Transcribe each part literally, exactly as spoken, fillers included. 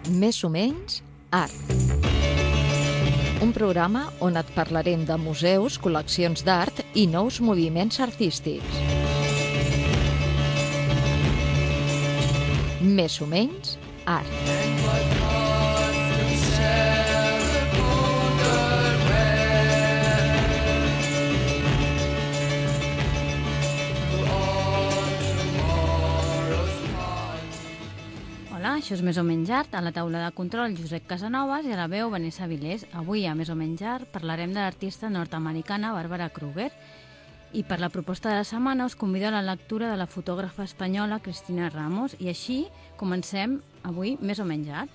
Més o menys art. Un programa on et parlarem de museus, col·leccions d'art i nous moviments artístics. Més o menys art. Això és Més o menys art, a la taula de control Josep Casanovas i a la veu Vanessa Vilés. Avui a Més o menys art parlarem de l'artista nord-americana Barbara Kruger i per la proposta de la setmana us convido a la lectura de la fotògrafa espanyola Cristina Ramos i així comencem avui Més o menys art.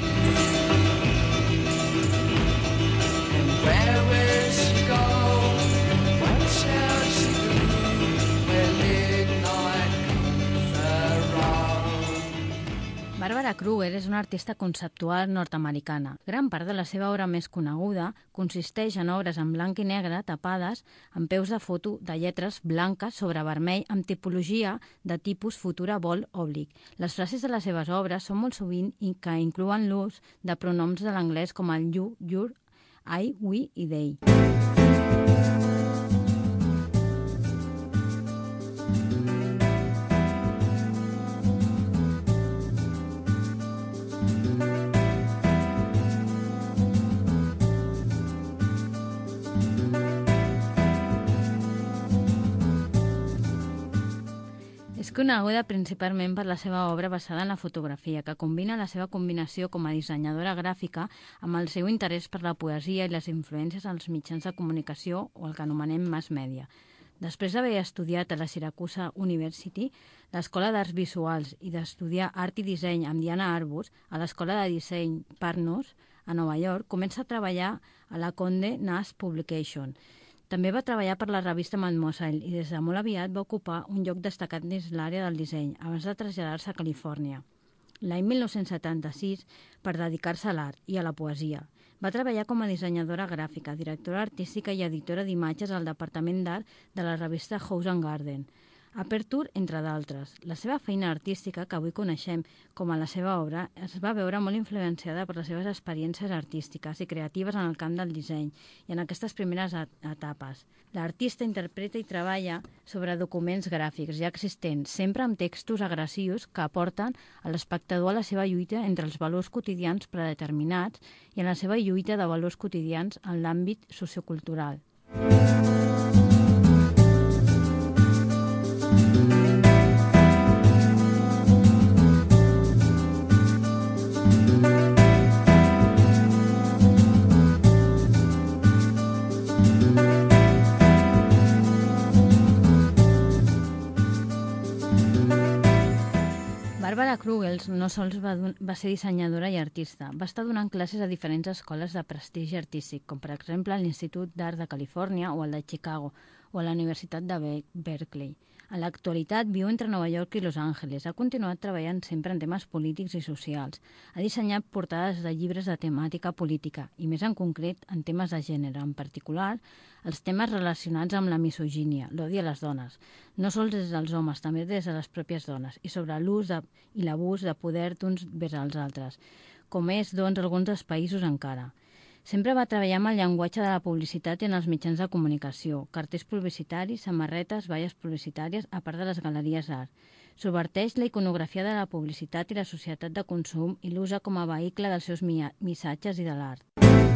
Barbara Kruger és una artista conceptual nord-americana. Gran part de la seva obra més coneguda consisteix en obres en blanc i negre tapades amb peus de foto de lletres blanques sobre vermell amb tipologia de tipus futura vol òblic. Les frases de les seves obres són molt sovint i que inclouen l'ús de pronoms de l'anglès com el you, your, I, we i they. És coneguda principalment per la seva obra basada en la fotografia, que combina la seva combinació com a dissenyadora gràfica amb el seu interès per la poesia i les influències als mitjans de comunicació o el que anomenem mass media. Després d'haver estudiat a la Syracuse University, l'Escola d'Arts Visuals, i d'estudiar art i disseny amb Diana Arbus a l'Escola de Disseny Partners a Nova York, comença a treballar a la Condé Nast Publication. També va treballar per la revista Mademoiselle i des de molt aviat va ocupar un lloc destacat dins l'àrea del disseny, abans de traslladar-se a Califòrnia. L'any mil nou-cents setanta-sis, per dedicar-se a l'art i a la poesia. Va treballar com a dissenyadora gràfica, directora artística i editora d'imatges al departament d'art de la revista House and Garden, Aperture, entre d'altres. La seva feina artística, que avui coneixem com a la seva obra, es va veure molt influenciada per les seves experiències artístiques i creatives en el camp del disseny i en aquestes primeres etapes. L'artista interpreta i treballa sobre documents gràfics ja existents, sempre amb textos agressius que aporten a l'espectador a la seva lluita entre els valors quotidians predeterminats i en la seva lluita de valors quotidians en l'àmbit sociocultural. Barbara Kruger no sols va, va ser dissenyadora i artista, va estar donant classes a diferents escoles de prestigi artístic, com per exemple l'Institut d'Art de Califòrnia o el de Chicago, o a la Universitat de Berkeley. En l'actualitat viu entre Nova York i Los Angeles. Ha continuat treballant sempre en temes polítics i socials. Ha dissenyat portades de llibres de temàtica política i, més en concret, en temes de gènere, en particular els temes relacionats amb la misogínia, l'odi a les dones, no sols des dels homes, també des de les pròpies dones, i sobre l'ús de, i l'abús de poder d'uns vers als altres, com és, doncs, alguns dels països encara. Sempre va treballar amb el llenguatge de la publicitat i en els mitjans de comunicació, cartells publicitaris, samarretes, valles publicitàries, a part de les galeries d'art. Subverteix la iconografia de la publicitat i la societat de consum i l'usa com a vehicle dels seus missatges i de l'art.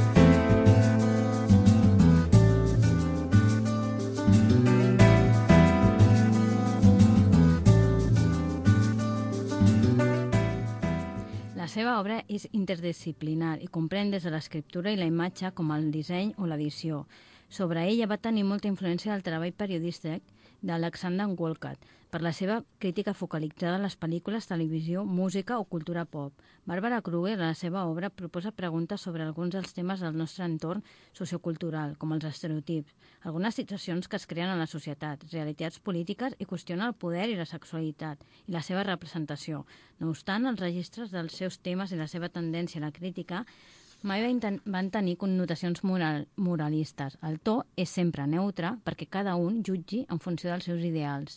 La seva obra és interdisciplinar i comprèn des de l'escriptura i la imatge com el disseny o l'edició. Sobre ella va tenir molta influència del treball periodístic d'Alexander Wolcott per la seva crítica focalitzada en les pel·lícules, televisió, música o cultura pop. Barbara Kruger, a la seva obra, proposa preguntes sobre alguns dels temes del nostre entorn sociocultural, com els estereotips, algunes situacions que es creen a la societat, realitats polítiques i qüestiona el poder i la sexualitat i la seva representació. No obstant, els registres dels seus temes i la seva tendència a la crítica mai van tenir connotacions moral, moralistes. El to és sempre neutre perquè cada un jutgi en funció dels seus ideals.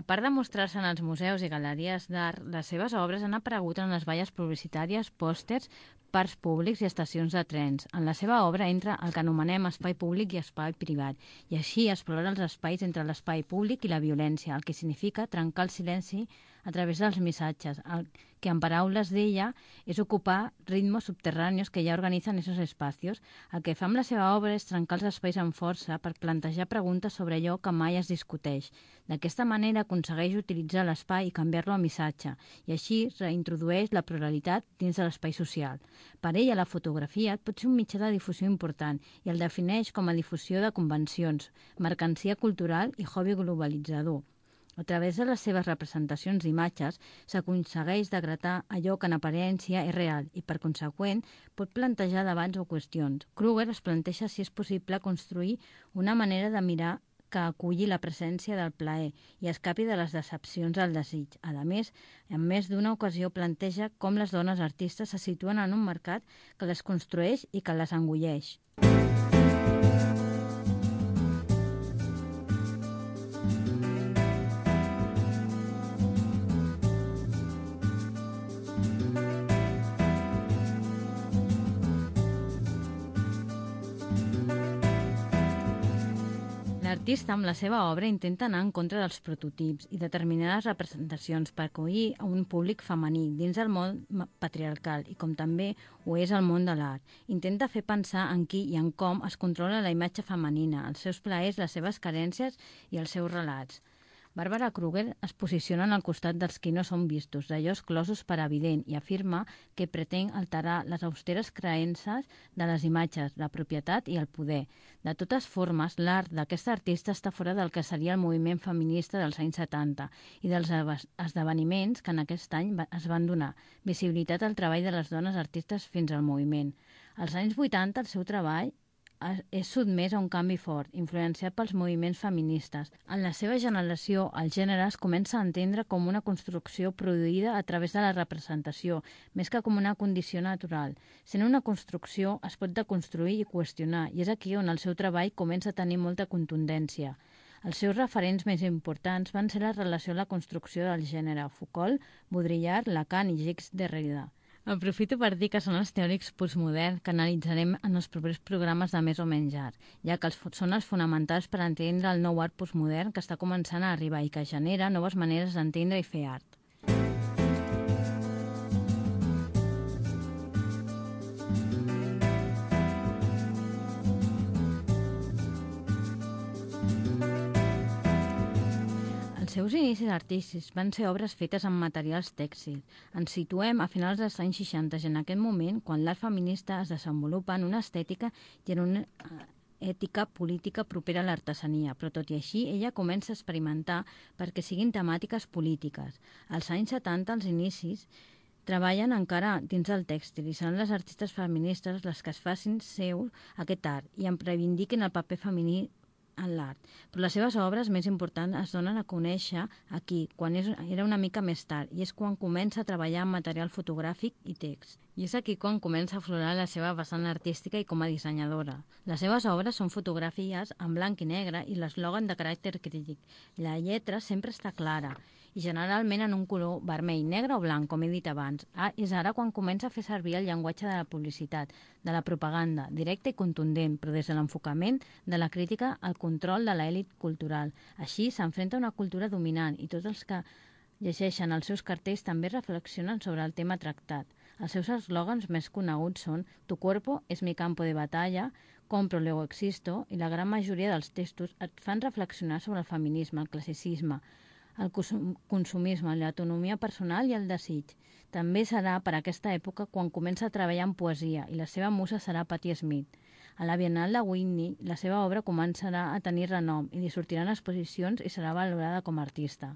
A part de mostrar-se en els museus i galeries d'art, les seves obres han aparegut en les valles publicitàries, pòsters, parcs públics i estacions de trens. En la seva obra entra el que anomenem espai públic i espai privat, i així explora els espais entre l'espai públic i la violència, el que significa trencar el silenci a través dels missatges, el que en paraules d'ella és ocupar ritmos subterráneos que ja organitzen esos espacios. El que fa amb la seva obra és trencar els espais amb força per plantejar preguntes sobre allò que mai es discuteix. D'aquesta manera aconsegueix utilitzar l'espai i canviar-lo a missatge, i així reintrodueix la pluralitat dins de l'espai social. Per ella, la fotografia pot ser un mitjà de difusió important i el defineix com a difusió de convencions, mercancia cultural i hobby globalitzador. A través de les seves representacions d'imatges s'aconsegueix degradar allò que en aparència és real i, per conseqüent, pot plantejar debats o qüestions. Kruger es planteja si és possible construir una manera de mirar que aculli la presència del plaer i escapi de les decepcions al desig. A més, en més d'una ocasió planteja com les dones artistes se situen en un mercat que les construeix i que les engulleix. L'artista, amb la seva obra, intenta anar en contra dels prototips i determinades representacions per acollir a un públic femení dins del món patriarcal i com també ho és el món de l'art. Intenta fer pensar en qui i en com es controla la imatge femenina, els seus plaers, les seves carències i els seus relats. Barbara Kruger es posiciona al costat dels qui no són vistos, d'allò exclosos per evident, i afirma que pretén alterar les austeres creences de les imatges, la propietat i el poder. De totes formes, l'art d'aquesta artista està fora del que seria el moviment feminista dels anys setanta i dels esdeveniments que en aquest any es van donar, visibilitat al treball de les dones artistes fins al moviment. Als anys vuitanta, el seu treball és sotmès a un canvi fort, influenciat pels moviments feministes. En la seva generació, el gènere es comença a entendre com una construcció produïda a través de la representació, més que com una condició natural. Sent una construcció, es pot deconstruir i qüestionar, i és aquí on el seu treball comença a tenir molta contundència. Els seus referents més importants van ser la relació a la construcció del gènere: Foucault, Baudrillard, Lacan i Jacques Derrida. Aprofito per dir que són els teòrics postmoderns que analitzarem en els propers programes de Més o Menys Art, ja que els, són els fonamentals per entendre el nou art postmodern que està començant a arribar i que genera noves maneres d'entendre i fer art. Els seus inicis artístics van ser obres fetes amb materials tèxtils. Ens situem a finals dels anys seixanta, en aquest moment, quan l'art feminista es desenvolupa en una estètica i en una ètica política propera a l'artesania, però tot i així ella comença a experimentar perquè siguin temàtiques polítiques. Als anys setanta, als inicis, treballen encara dins del tèxtil i seran les artistes feministes les que es facin seu aquest art i en reivindiquin el paper femení en l'art, però les seves obres més importants es donen a conèixer aquí, quan és, era una mica més tard, i és quan comença a treballar amb material fotogràfic i text. I és aquí quan comença a aflorar la seva vessant artística i com a dissenyadora. Les seves obres són fotografies en blanc i negre i l'eslògan de caràcter crític. La lletra sempre està clara i generalment en un color vermell, negre o blanc, com he dit abans. Ah, és ara quan comença a fer servir el llenguatge de la publicitat, de la propaganda, directe i contundent, però des de l'enfocament de la crítica al control de l'elit cultural. Així s'enfrenta a una cultura dominant i tots els que llegeixen els seus cartells també reflexionen sobre el tema tractat. Els seus eslògans més coneguts són «Tu cuerpo es mi campo de batalla», «Compro luego existo», i la gran majoria dels textos et fan reflexionar sobre el feminisme, el classicisme, el consumisme, l'autonomia personal i el desig. També serà per aquesta època quan comença a treballar en poesia i la seva musa serà Patti Smith. A la Biennal de Whitney, la seva obra començarà a tenir renom i li sortiran exposicions i serà valorada com a artista.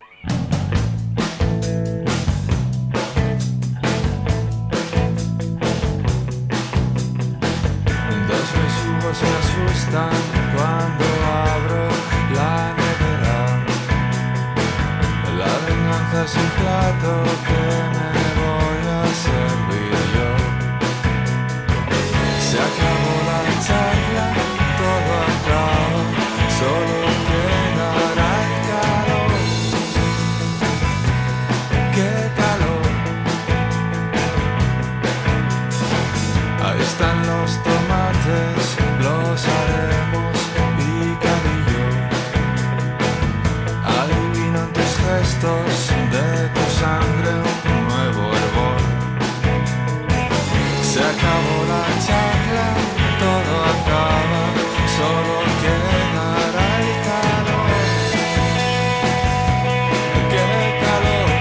Dos besugos me asustan cuando abro la nevera. La venganza es un plato que me voy a servir yo. Se acabó la charla, todo acaba, solo quedará el calor. restos de tu sangre, un nuevo hervor. Se acabó la charla, todo acaba, solo quedará el calor. ¡Qué calor!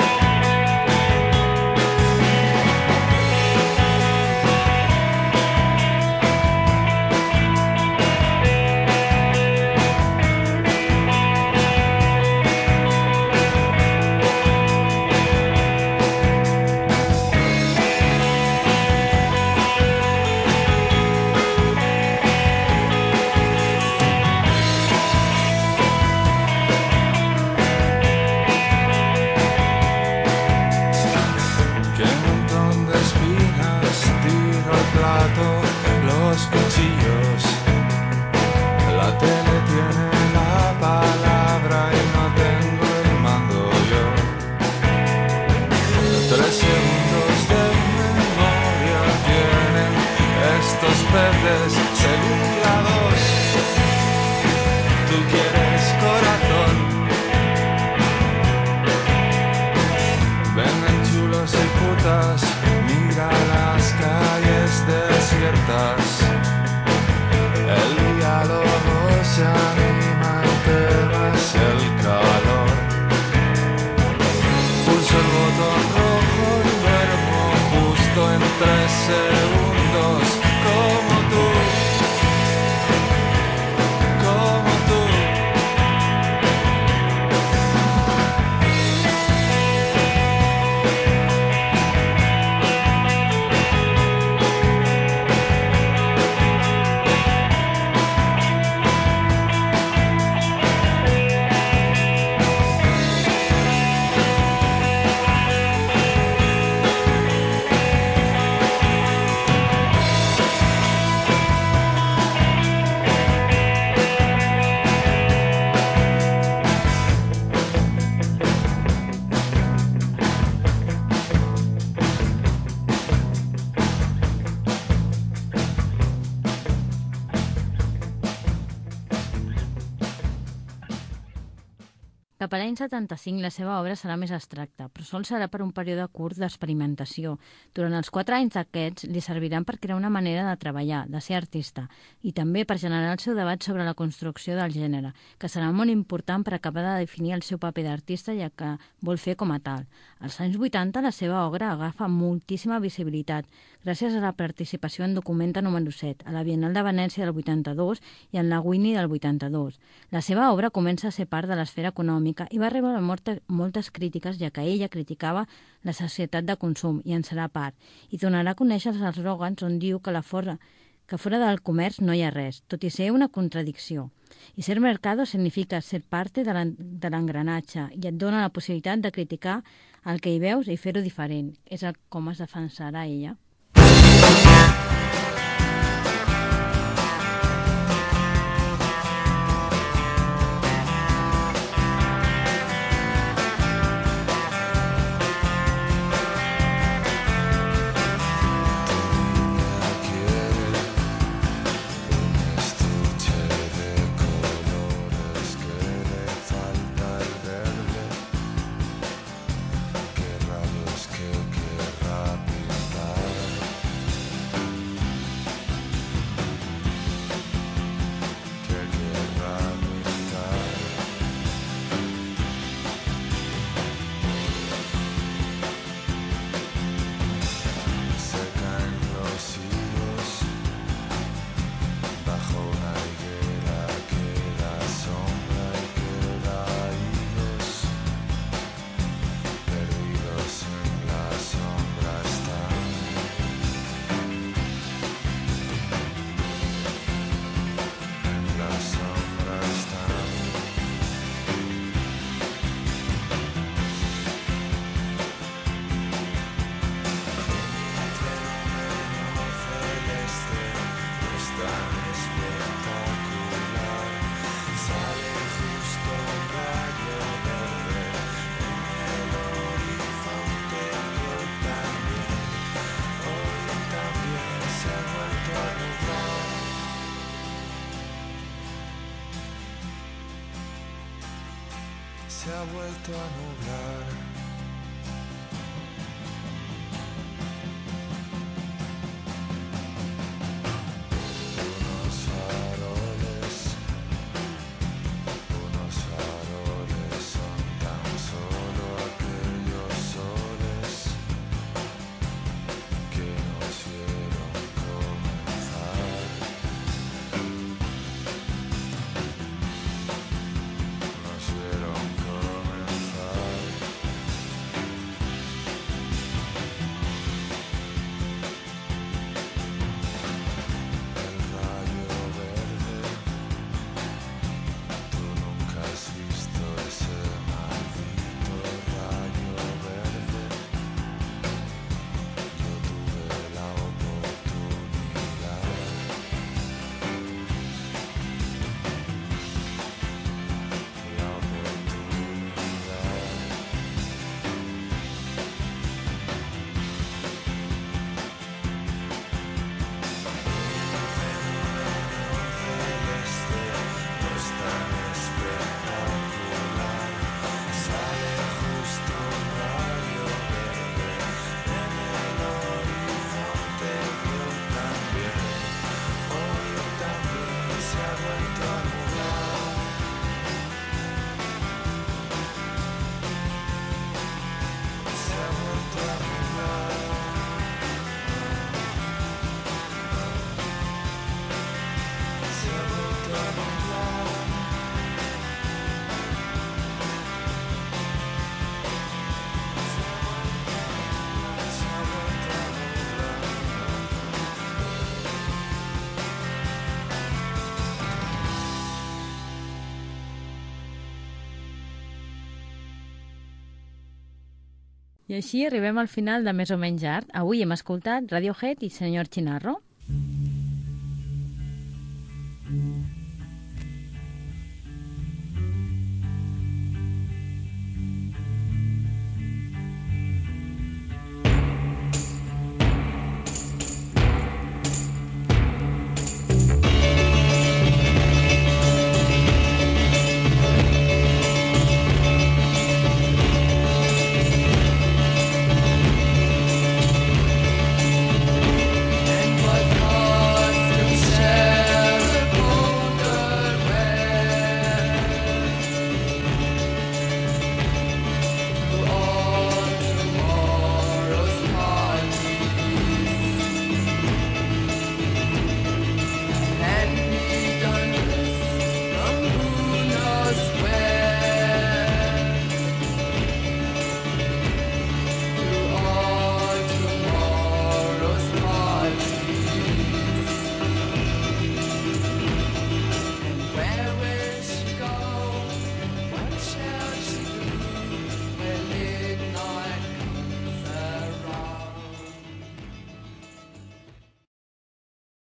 Los cuchillos, la tele tiene la palabra y no tengo el mando yo. Tres segundos de memoria tienen estos peces, segunda dos. Tú quieres corazón. Vengan chulos y putas, mira las calles desiertas. El diálogo se anima, el tema es el calor. Pulso el botón rojo y duermo justo en tres segundos. Como tú, como tú. Cap a l'any setanta-cinc la seva obra serà més abstracta, però sol serà per un període curt d'experimentació. Durant els quatre anys d'aquests li serviran per crear una manera de treballar, de ser artista, i també per generar el seu debat sobre la construcció del gènere, que serà molt important per acabar de definir el seu paper d'artista, ja que vol fer com a tal. Als anys vuitanta la seva obra agafa moltíssima visibilitat, gràcies a la participació en Documenta número set, a la Biennal de Venècia del vuitanta-dos i en la Winnie del vuitanta-dos. La seva obra comença a ser part de l'esfera econòmica i va rebre moltes crítiques, ja que ella criticava la societat de consum i en serà part, i donarà a conèixer els eslògans on diu que, la fora, que fora del comerç no hi ha res, tot i ser una contradicció. I ser mercado significa ser parte de l'engranatge i et dona la possibilitat de criticar el que hi veus i fer-ho diferent. És com es defensarà ella. Que rayos que querrá pintar. se ha vuelto a nublar. Unos faroles, unos faroles son tan solo aquellos soles que nos vieron comenzar. Nos vieron comenzar. El rayo verde, tú nunca has visto ese maldito rayo verde. Yo tuve la oportunidad. La oportunidad. Celeste no es tan espectacular. Sale justo un rayo verde en el horizonte y hoy también, hoy también se ha vuelto a nublar. Se ha vuelto a nublar. Se ha vuelto a nublar. Se ha vuelto a nublar. I així arribem al final de Més o menys art. Avui hem escoltat Radiohead i Senyor Chinarro.